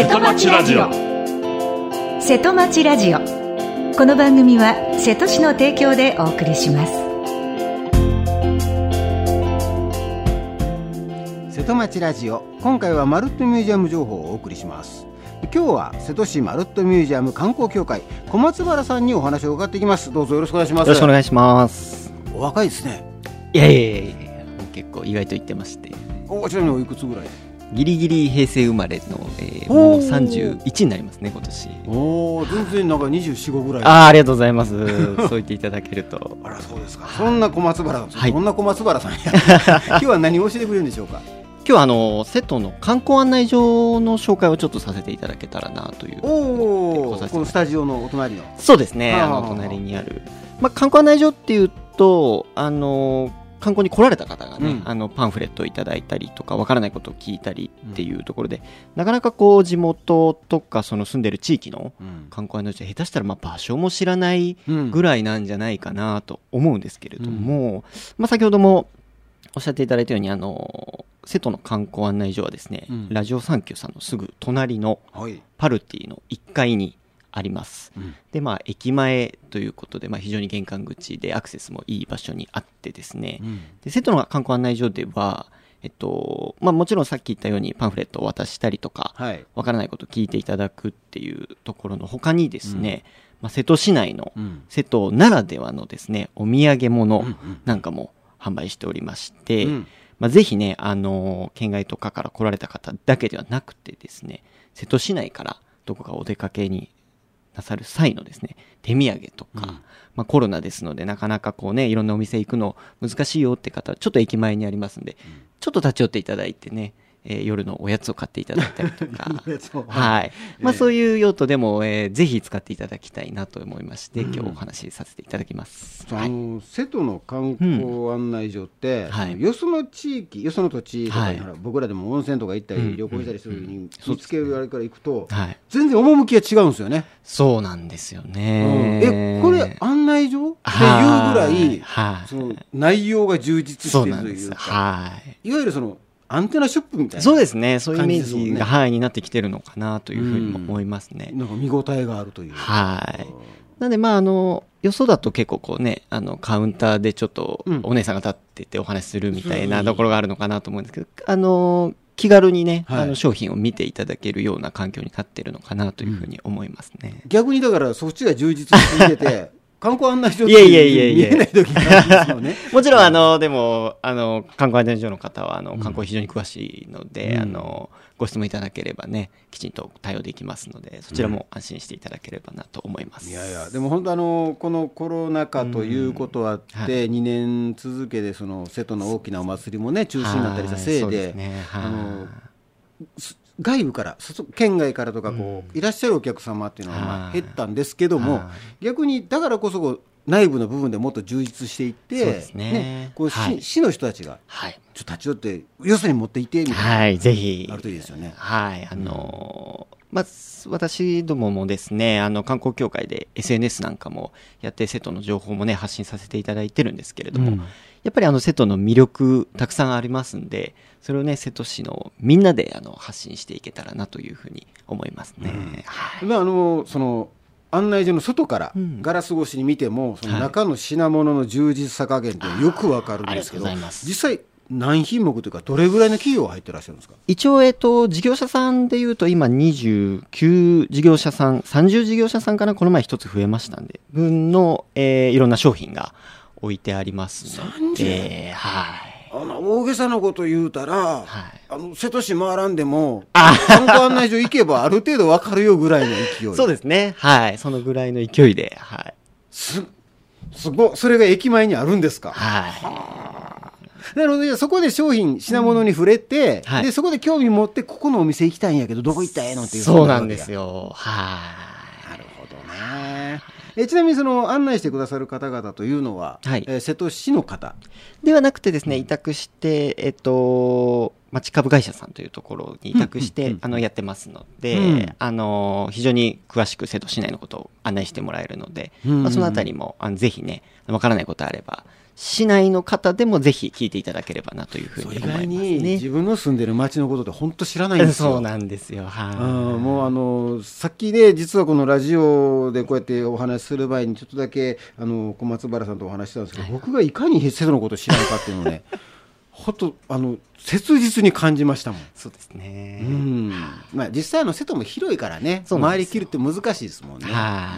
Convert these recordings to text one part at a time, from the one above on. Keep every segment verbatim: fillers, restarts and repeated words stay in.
瀬戸町ラジオ。 瀬戸町ラジオ。この番組は瀬戸市の提供でお送りします。 瀬戸町ラジオ、今回はまるっとミュージアム情報をお送りします。今日は瀬戸市まるっとミュージアム観光協会小松原さんにお話を伺っていきます。どうぞよろしくお願いします。 よろしくお願いします。 お若いですね。 いやいやいやいや、結構意外と言ってまして。 お、ちなみにおいくつぐらい？ ギリギリ平成生まれの、えー、もうさんじゅういちになりますね今年。 おー、全然なんかにじゅうよん、ごぐらい。 あー、ありがとうございます。そう言っていただけると。 あら、そうですか。そんな小松原さん、 はい、 そんな小松原さんや今日は何を教えてくれるんでしょうか？ 今日はあの瀬戸の観光案内所の紹介をちょっとさせていただけたらなという。 おー、このスタジオのお隣の。 そうですね、あの隣にある、まあ、観光案内所っていうとあの観光に来られた方がね、うん、あのパンフレットをいただいたりとかわからないことを聞いたりっていうところで、うん、なかなかこう地元とかその住んでる地域の観光案内所、下手したらまあ場所も知らないぐらいなんじゃないかなと思うんですけれども、うん、まあ、先ほどもおっしゃっていただいたようにあの瀬戸の観光案内所はですね、うん、ラジオサンキューさんのすぐ隣のパルティのいっかいにあります、うん、でまあ駅前ということで、まあ、非常に玄関口でアクセスもいい場所にあってですね、うん、で瀬戸の観光案内所では、えっとまあ、もちろんさっき言ったようにパンフレットを渡したりとか、はい、わからないことを聞いていただくっていうところの他にですね、うん、まあ、瀬戸市内の、うん、瀬戸ならではのですねお土産物なんかも販売しておりまして、うん、まあ、ぜひね、あのー、県外とかから来られた方だけではなくてですね、瀬戸市内からどこかお出かけになさる際のですね、手土産とか、うん、まあ、コロナですのでなかなかこうね、いろんなお店行くの難しいよって方はちょっと駅前にありますんで、うん、ちょっと立ち寄っていただいてね、えー、夜のおやつを買っていただいたりとかはい、まあ、そういう用途でも、えー、ぜひ使っていただきたいなと思いまして、うん、今日お話しさせていただきます。 あの、はい、瀬戸の観光案内所って、うん、はい、よその地域、よその土地とかに、はい、僕らでも温泉とか行ったり、うん、旅行したりするに見つけるあれから行くと、はい、全然趣が違うんですよね。 そうなんですよね、 うん、えこれ案内所っていうぐらい、はい、その内容が充実しているというか、はい、いわゆるそのアンテナショップみたいな、 そうですね、そういうイメージが、はい、になってきてるのかなというふうにも思いますね、 うん、なんか見応えがあるという、 はい、なのでまああのよそだと結構こうね、あのカウンターでちょっとお姉さんが立っててお話しするみたいなところがあるのかなと思うんですけど、あの気軽にね、はい、あの商品を見ていただけるような環境になってるのかなというふうに思いますね、うん、 逆にだからそっちが充実していて観光案内所って見えない時なんですよね。 もちろんあのでもあの観光案内所の方はあの観光非常に詳しいので、うん、あのご質問いただければねきちんと対応できますので、そちらも安心していただければなと思います、 うん、いやいやでも本当あのこのコロナ禍ということあって、うん、はい、にねん続けてその瀬戸の大きなお祭りもね中止になったりしたせいで、ね、あの外部から県外からとかこう、うん、いらっしゃるお客様っていうのはまあ減ったんですけども、逆にだからこそ内部の部分でもっと充実していって、そうですね、ね、こう、はい、市の人たちがちょっと立ち寄ってよそに持っていてみたいな、 はい、ぜひあるといいですよね。 はい、あのーまあ、私どももですね、あの観光協会で エスエヌエス なんかもやって瀬戸の情報もね発信させていただいてるんですけれども、うん、やっぱりあの瀬戸の魅力たくさんありますんで、それをね瀬戸市のみんなであの発信していけたらなというふうに思いますね、うん、はい、 まあ、あのその案内所の外からガラス越しに見ても、うん、その中の品物の充実さ加減ってよくわかるんですけど、実際何品目というかどれぐらいの企業入ってらっしゃるんですか？ 一応、えっと、事業者さんでいうと今にじゅうきゅう事業者さん、さんじゅう事業者さんからこの前一つ増えましたんで分の、えー、いろんな商品が置いてありますので、はい、 あの大げさなこと言うたら、はい、あの瀬戸市回らんでも観光案内所行けばある程度分かるよぐらいの勢いそうですね、はい、そのぐらいの勢いで、はい、 すすごそれが駅前にあるんですか？ はい、 はなのでそこで商品品物に触れて、うん、はい、でそこで興味持ってここのお店行きたいんやけどどこ行ったらええのっていう、 そうなんですよ、はい、 なるほどね。えちなみにその案内してくださる方々というのは、はい、えー、瀬戸市の方ではなくてですね、委託して、えっと、町株会社さんというところに委託して、うんうんうん、あのやってますので、うん、あの非常に詳しく瀬戸市内のことを案内してもらえるので、うんうんうん、まあ、そのあたりもあのぜひねわからないことあれば市内の方でもぜひ聞いていただければなというふうに思いますね。 意外に自分の住んでる町のことって本当知らないんですよ。 そうなんですよ。はい。 もうあのさっきね、実はこのラジオでこうやってお話しする前にちょっとだけあの小松原さんとお話ししたんですけど、はい、僕がいかに瀬戸のことを知らないかっていうのをねほんとあの切実に感じましたもん。 そうですね。 うん、まあ、実際の瀬戸も広いからね、回りきるって難しいですもんね。 はい。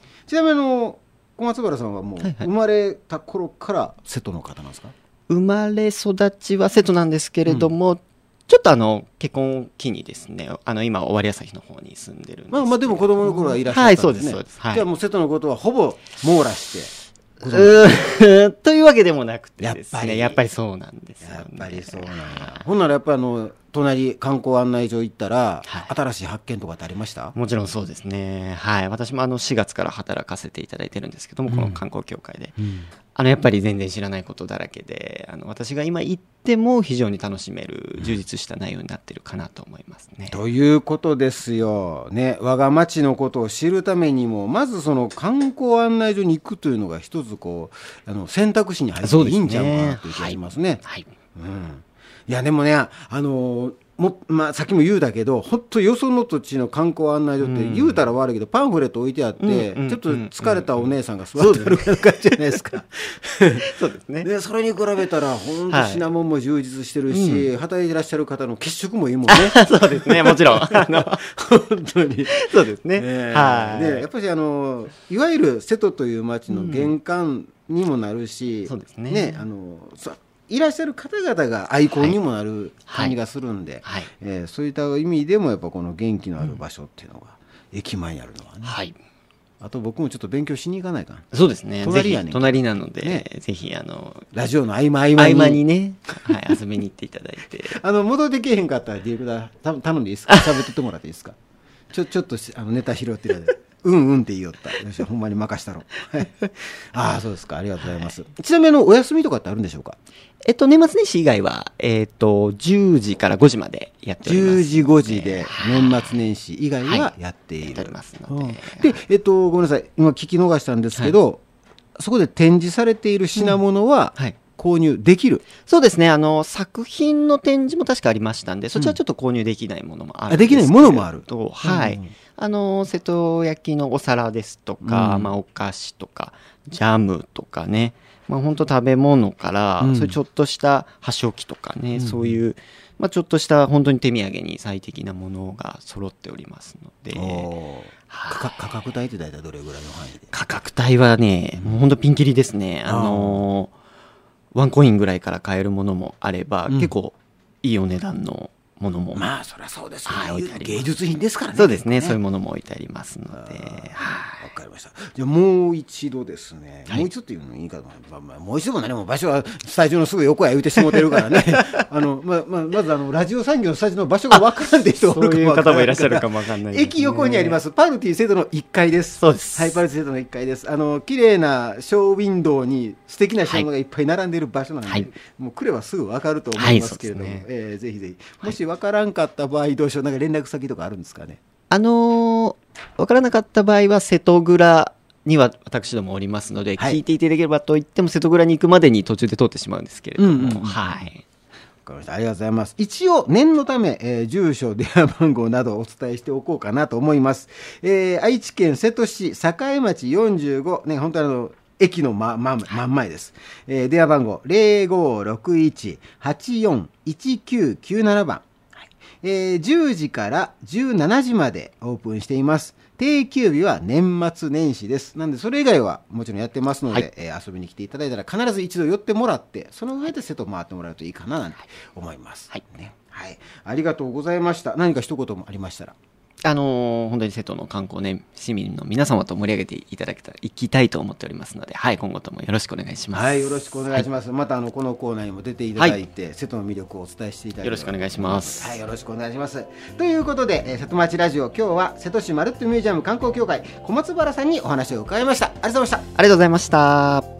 ちなみにあの小松原さんはもう生まれた頃から瀬戸の方なんですか？ 生まれ育ちは瀬戸なんですけれども、うん、ちょっとあの結婚を機にですね、あの今尾張旭の方に住んでるんですけど、 まあまあでも子供の頃はいらっしゃったんですね。 はい、そうですそうです。はい、 じゃあもう瀬戸のことはほぼ網羅してうというわけでもなくてですね、やっぱりそうなんですよね。 やっぱりそうなんや。ほんならやっぱりあの隣観光案内所行ったら、はい、新しい発見とかってありました？ もちろんそうですね。はい。私もあのしがつから働かせていただいてるんですけども、うん、この観光協会で、うん、あのやっぱり全然知らないことだらけで、あの私が今行っても非常に楽しめる充実した内容になってるかなと思いますね。 ということですよね。我が町のことを知るためにもまずその観光案内所に行くというのが一つこうあの選択肢に入っていいんちゃうかなという気がしますね。 はい。はい、 うん、いやでもね、あのーもまあ、さっきも言うだけど、本当よその土地の観光案内所って言うたら悪いけど、パンフレット置いてあって、うん、ちょっと疲れたお姉さんが座ってる感じじゃないですか。 そうですね。 でそれに比べたら本当品物も充実してるし、はい、働いていらっしゃる方の血色もいいもんね。 そうですね、もちろん。あの本当にそうですね。 ね、 はい。 ね、やっぱりあのいわゆる瀬戸という町の玄関にもなるし、 うん、そうですね。 ね、あのいらっしゃる方々がアイコンにもなる感じがするんで、はいはい、えー、そういった意味でもやっぱこの元気のある場所っていうのが駅前にあるのはね、はい、あと僕もちょっと勉強しに行かないかな。 そうですね、 隣やねん、 隣なので、ね、ぜひあのラジオの合間合間に合間にね、はい、遊びに行っていただいてあの戻ってけへんかったらディレクター頼んでいいですか？喋ってってもらっていいですか？ちょちょっとあのネタ拾ってください。うんうんって言いよった。よし、ほんまに任したろ。ああ、そうですか。ありがとうございます。はい、ちなみにお休みとかってあるんでしょうか？ えっと、年末年始以外は、えっと、じゅうじからごじまでやっております。 じゅうじ、ごじで年末年始以外はやっている。はい、やっておりますので。で、えっと、ごめんなさい。今聞き逃したんですけど、はい、そこで展示されている品物は、うん、はい、購入できる？ そうですね。あの、作品の展示も確かありましたんで、そちらちょっと購入できないものもあるんですけど、うん、 あ、できないものもある。 はい。うん、あの、瀬戸焼のお皿ですとか、うん、まあ、お菓子とか、ジャムとかね、まあ、本当食べ物から、うん、そういうちょっとした箸置きとかね、うん、そういう、まあ、ちょっとした本当に手土産に最適なものが揃っておりますので、 価格、価格帯って大体どれぐらいの範囲で？価格帯はね、もう本当ピンキリですね。あのー、ワンコインぐらいから買えるものもあれば、うん、結構いいお値段のものも、 まあそりゃそうですね、はい、芸術品ですからね。 そうですね、そういうものも置いてありますので、 はい、わかりました。じゃあもう一度ですね、はい、もう一度っていうのいいかな、まあまあ、もう一度も何も場所はスタジオのすぐ横や言うてしもてるからねあの、まあまあ、まずあのラジオ産業のスタジオの場所がわからんで人がおるかもわからんから、 そういう方もいらっしゃるかもわかんないですね。 駅横にありますパルティ瀬戸のいっかいです。 そうです。 はい、パルティ瀬戸のいっかいです。あの綺麗なショーウィンドウに素敵な品物がいっぱい並んでいる場所なので、はい、もう来ればすぐわかると思いますけれども、はい、ね、えー、ぜひぜひ、もしわからんかった場合どうしよう、なんか連絡先とかあるんですかね？ あのー、わからなかった場合は瀬戸蔵には私どもおりますので、はい、聞いていただければと言っても瀬戸蔵に行くまでに途中で通ってしまうんですけれども、うんうんうん、はい、 わかりました。ありがとうございます。一応念のため、えー、住所電話番号などをお伝えしておこうかなと思います。えー、愛知県瀬戸市栄町よんじゅうご、ね、本当にあの駅のま、ま、真ん前です。えー、電話番号 ゼロごろくいち はちよんいちきゅうきゅうなな 番、えー、じゅうじからじゅうしちじまでオープンしています。定休日は年末年始です。なんでそれ以外はもちろんやってますので、はい、えー、遊びに来ていただいたら必ず一度寄ってもらって、その上で瀬戸回ってもらうといいかななんて思います。はい、ね、はい、ありがとうございました。何か一言もありましたら。 あのー、本当に瀬戸の観光ね、市民の皆様と盛り上げていただけたら、行きたいと思っておりますので、はい、今後ともよろしくお願いします。 はい、よろしくお願いします。はい、またあのこのコーナーにも出ていただいて、はい、瀬戸の魅力をお伝えしていただいて、 よろしくお願いします。 はい、よろしくお願いします。ということで、えー、瀬戸町ラジオ、今日は瀬戸市まるっとミュージアム観光協会小松原さんにお話を伺いました。ありがとうございました。 ありがとうございました。